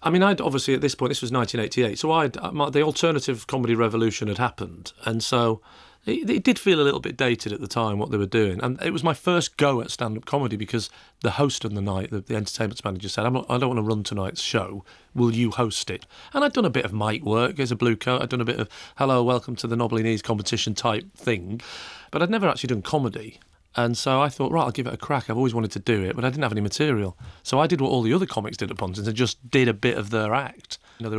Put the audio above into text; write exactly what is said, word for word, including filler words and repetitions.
I mean, I'd obviously at this point, this was nineteen eighty-eight, so I'd, my, the alternative comedy revolution had happened, and so it, it did feel a little bit dated at the time, what they were doing. And it was my first go at stand-up comedy because the host of the night, the, the entertainment manager, said, I'm not, I don't want to run tonight's show, will you host it? And I'd done a bit of mic work as a blue coat, I'd done a bit of, hello, welcome to the Knobbly Knees competition type thing, but I'd never actually done comedy. And so I thought, right, I'll give it a crack. I've always wanted to do it, but I didn't have any material. So I did what all the other comics did at Pontins and just did a bit of their act. You know,